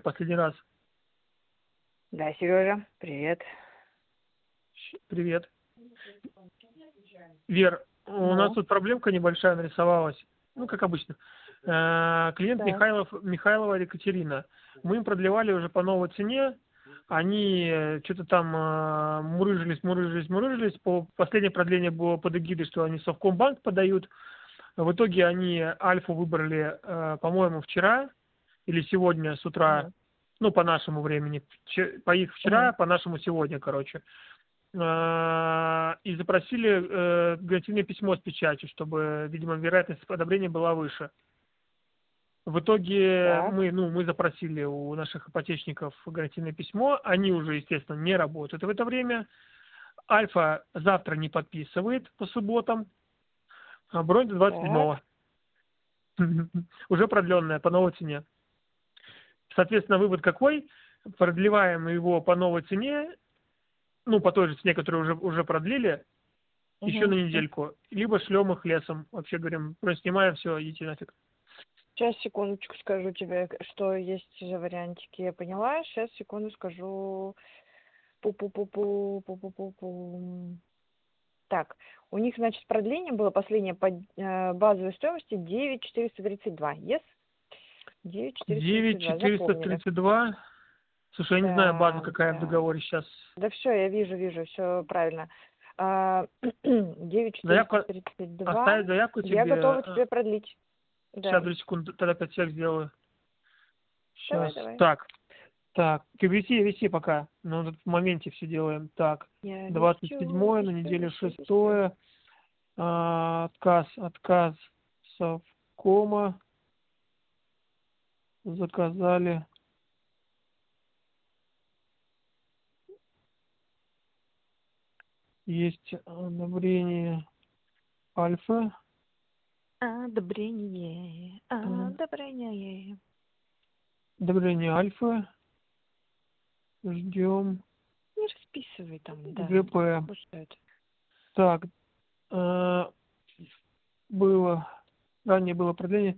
последний раз? Да, Сережа, привет. Привет. Вер, у нас тут проблемка небольшая нарисовалась. Ну, как обычно. Клиент Так. Михайлова Екатерина. Мы им продлевали уже по новой цене. Они что-то там мурыжились. По последнее продление было под эгидой, что они Совкомбанк подают. В итоге они Альфу выбрали, по-моему, вчера или сегодня с утра. Ну, по нашему времени. По их вчера, по нашему сегодня, короче. И запросили гарантийное письмо с печатью, чтобы, видимо, вероятность одобрения была выше. В итоге мы запросили у наших ипотечников гарантийное письмо, они уже, естественно, не работают в это время. Альфа завтра не подписывает по субботам, а бронь до 27-го. Уже продленная по новой цене. Соответственно, вывод какой? Продлеваем его по новой цене, ну, по той же цене, которую уже продлили, еще на недельку. Либо шлем их лесом. Вообще говорим, просто снимаем, все, идите нафиг. Сейчас, секундочку, скажу тебе, что есть за вариантики. Я поняла. Сейчас, секунду, скажу. Пу-пу-пу-пу. Так, у них, значит, продление было последнее по базовой стоимости 9,432. Yes? 9,432. Слушай, я не знаю базу, какая в договоре сейчас. Да все, я вижу, все правильно. 9,432. Оставить заявку тебе. Я готова тебе продлить. Сейчас, 2 секунды, тогда 5 сек сделаю. Сейчас. Давай. Так. Ты виси пока. Ну, в моменте все делаем. Так. 27-е, на неделю 6-е. Отказ Совкома. Заказали. Есть одобрение Альфа. Одобрение. Одобрение Альфа. Ждем. Не расписывай там, да. ГП. Так. Ранее было продление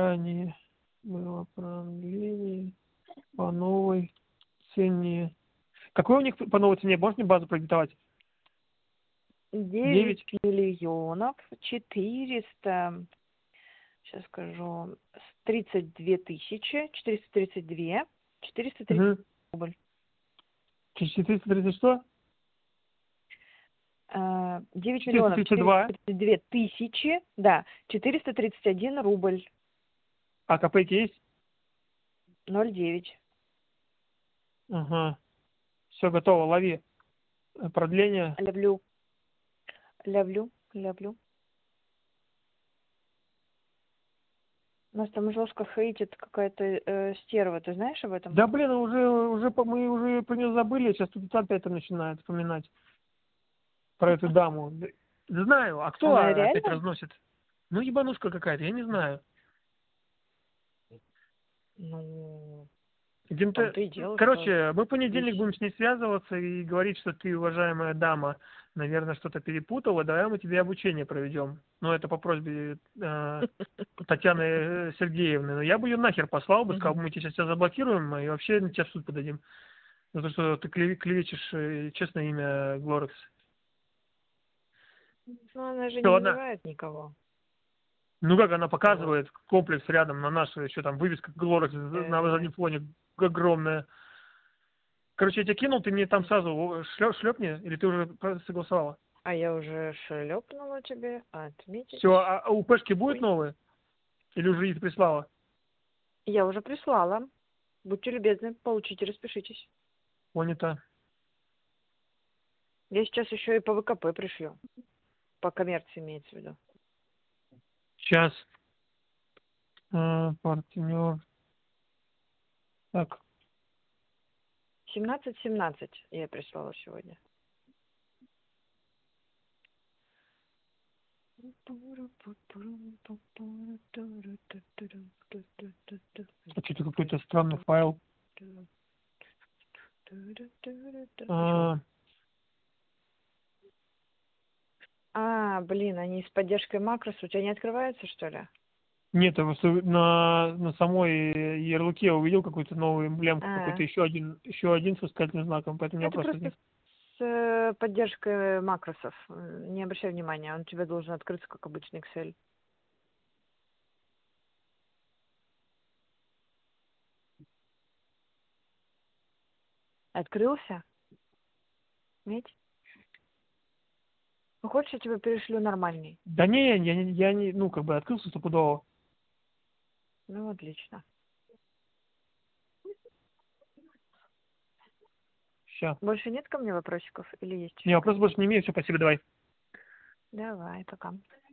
по новой цене. Какой у них по новой цене? Можешь мне базу продиктовать? 9 миллионов 400, сейчас скажу, 32 тысячи, 432, 430 рубль. 430 что? 9 миллионов 432 тысячи, да, 431 рубль. А копейки есть? 0,9. Ага. Все готово, лови. Продление. Ловлю. Нас там жестко хейтит какая-то стерва, ты знаешь об этом? Да блин, мы уже про нее забыли, сейчас тут опять начинают вспоминать про эту даму. Знаю, а кто Она опять реально? разносит? Ну, ебанушка какая-то, я не знаю. Ну, короче, мы в понедельник будем с ней связываться и говорить, что ты, уважаемая дама, наверное, что-то перепутала, давай мы тебе обучение проведем. Ну, это по просьбе Татьяны Сергеевны. Но я бы ее нахер послал бы, сказал бы, мы тебя сейчас заблокируем и вообще на тебя в суд подадим. За то, что ты клевещешь честное имя Глорекс. Ну, она же не называет никого. Ну как, она показывает комплекс рядом на нашу, еще там вывеска Глорекс на заднем фоне огромная. Короче, я тебе кинул, ты мне там сразу шлепни, или ты уже согласовала? А я уже шлепнула тебе, отметить. Все, а УПшки будут новые? Или уже их прислала? Я уже прислала. Будьте любезны, получите, распишитесь. Понято. Я сейчас еще и по ВКП пришлю. По коммерции имеется в виду. Сейчас. Партнер. Так. 17:17 я прислала сегодня. Что-то какой-то странный файл. Блин, они с поддержкой макрос у тебя не открываются, что ли? Нет, на самой ярлыке я увидел какую-то новую эмблемку, какой-то еще один с восклицательным знаком, поэтому у меня Это вопросов просто нет. с поддержкой макросов. Не обращай внимания, он у тебя должен открыться, как обычный Excel. Открылся? Нет? Ну, хочешь, я тебе перешлю нормальный? Да не, я не, ну, как бы открылся стопудово. Ну, отлично. Все. Больше нет ко мне вопросиков или есть Не, еще вопрос какие-то? больше не имею, все, спасибо, давай. Давай, пока.